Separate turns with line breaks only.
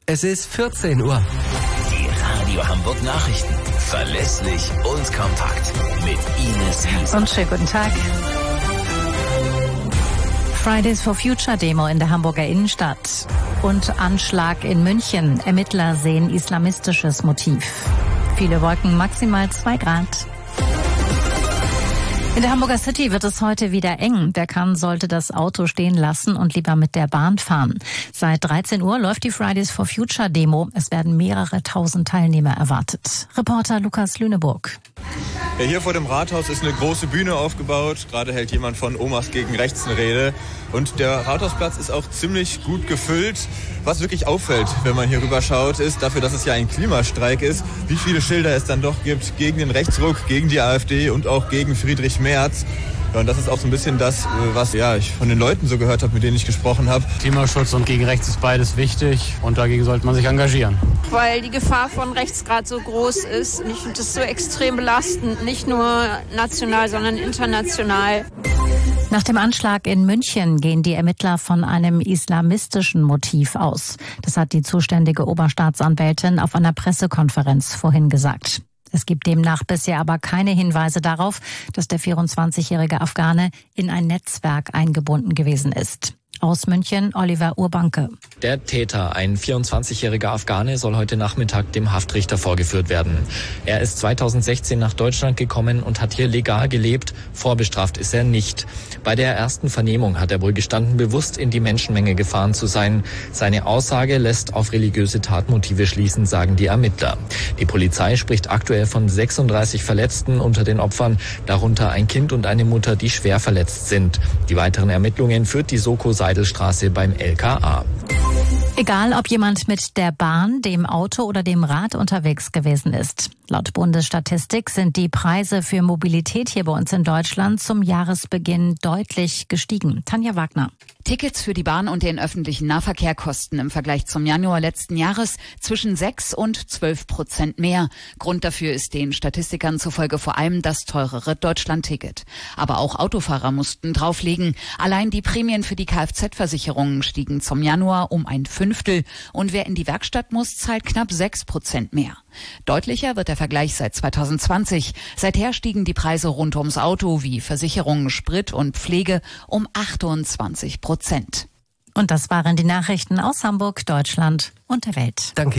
Es ist 14 Uhr.
Die Radio Hamburg Nachrichten. Verlässlich und kompakt. Mit Ines Wiesner.
Und schönen guten Tag. Fridays for Future Demo in der Hamburger Innenstadt. Und Anschlag in München. Ermittler sehen islamistisches Motiv. Viele Wolken, maximal 2 Grad. In der Hamburger City wird es heute wieder eng. Wer kann, sollte das Auto stehen lassen und lieber mit der Bahn fahren. Seit 13 Uhr läuft die Fridays for Future Demo. Es werden mehrere tausend Teilnehmer erwartet. Reporter Lukas Lüneburg.
Ja, hier vor dem Rathaus ist eine große Bühne aufgebaut. Gerade hält jemand von Omas gegen Rechts eine Rede. Und der Rathausplatz ist auch ziemlich gut gefüllt. Was wirklich auffällt, wenn man hier rüber schaut, ist dafür, dass es ja ein Klimastreik ist, wie viele Schilder es dann doch gibt gegen den Rechtsruck, gegen die AfD und auch gegen Friedrich Merz. Ja, und das ist auch so ein bisschen das, was ich von den Leuten so gehört habe, mit denen ich gesprochen habe.
Klimaschutz und gegen rechts ist beides wichtig und dagegen sollte man sich engagieren.
Weil die Gefahr von rechts gerade so groß ist und ich finde das so extrem belastend, nicht nur national, sondern international.
Nach dem Anschlag in München gehen die Ermittler von einem islamistischen Motiv aus. Das hat die zuständige Oberstaatsanwältin auf einer Pressekonferenz vorhin gesagt. Es gibt demnach bisher aber keine Hinweise darauf, dass der 24-jährige Afghane in ein Netzwerk eingebunden gewesen ist. Aus München, Oliver Urbanke.
Der Täter, ein 24-jähriger Afghane, soll heute Nachmittag dem Haftrichter vorgeführt werden. Er ist 2016 nach Deutschland gekommen und hat hier legal gelebt. Vorbestraft ist er nicht. Bei der ersten Vernehmung hat er wohl gestanden, bewusst in die Menschenmenge gefahren zu sein. Seine Aussage lässt auf religiöse Tatmotive schließen, sagen die Ermittler. Die Polizei spricht aktuell von 36 Verletzten unter den Opfern, darunter ein Kind und eine Mutter, die schwer verletzt sind. Die weiteren Ermittlungen führt die Soko Seidelstraße beim LKA.
Egal, ob jemand mit der Bahn, dem Auto oder dem Rad unterwegs gewesen ist. Laut Bundesstatistik sind die Preise für Mobilität hier bei uns in Deutschland zum Jahresbeginn deutlich gestiegen. Tanja Wagner.
Tickets für die Bahn und den öffentlichen Nahverkehr kosten im Vergleich zum Januar letzten Jahres zwischen 6 und 12% mehr. Grund dafür ist den Statistikern zufolge vor allem das teurere Deutschland-Ticket. Aber auch Autofahrer mussten drauflegen. Allein die Prämien für die Kfz-Versicherungen stiegen zum Januar um 1/5 und wer in die Werkstatt muss, zahlt knapp 6% mehr. Deutlicher wird der Vergleich seit 2020. Seither stiegen die Preise rund ums Auto wie Versicherungen, Sprit und Pflege um 28%.
Und das waren die Nachrichten aus Hamburg, Deutschland und der Welt.
Danke.